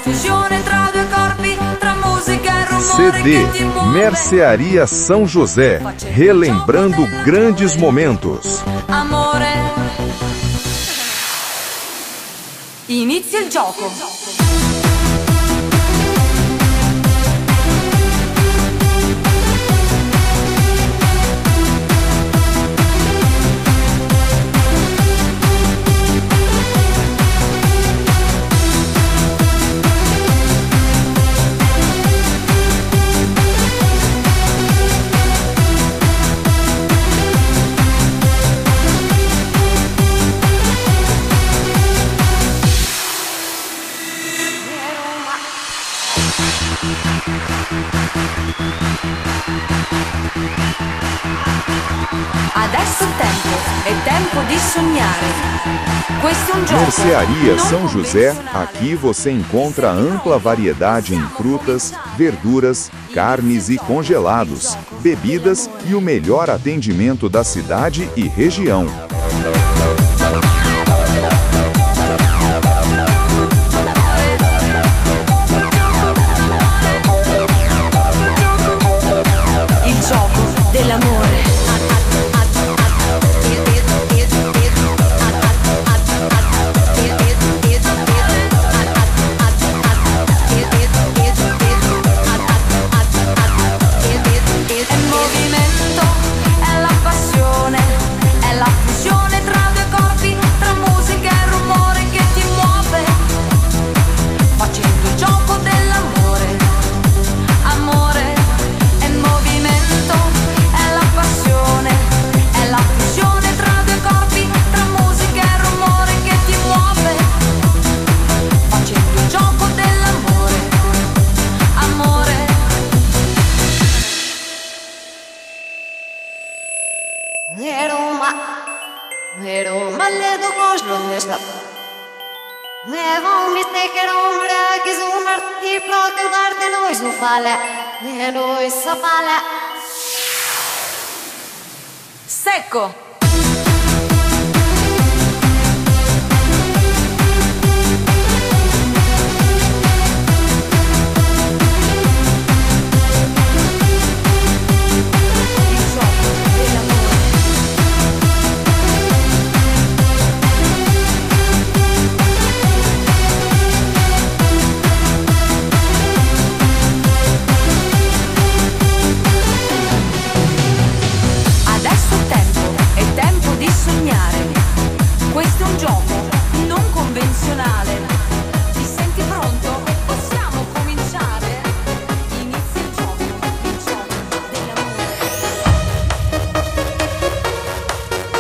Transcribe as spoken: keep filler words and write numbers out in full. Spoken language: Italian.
fusione tra due corpi, tra musica e rumore C D che ti muove. Mercearia São José, relembrando grandes momentos. Amore, inizia il gioco. Adesso è tempo, è tempo di sognare. Questo è un gioco. Mercearia non São José, convenzionale. aqui você encontra ampla variedade em frutas, verduras, carnes e congelados, bebidas e o melhor atendimento da cidade e região. Il gioco dell'amore. È movimento, è la passione, è la fusione tra due corpi, tra musica e rumore che ti muove, facendo il gioco dell'amore. Amore, è movimento, è la passione, è la fusione tra due corpi, tra musica e rumore che ti muove, facendo il gioco dell'amore. Amore. Neroma, Neroma, le do costo nesta. Nevo mi steker omra ki zumar ti plotu darte noi su fale. Noi sa fale. Secco.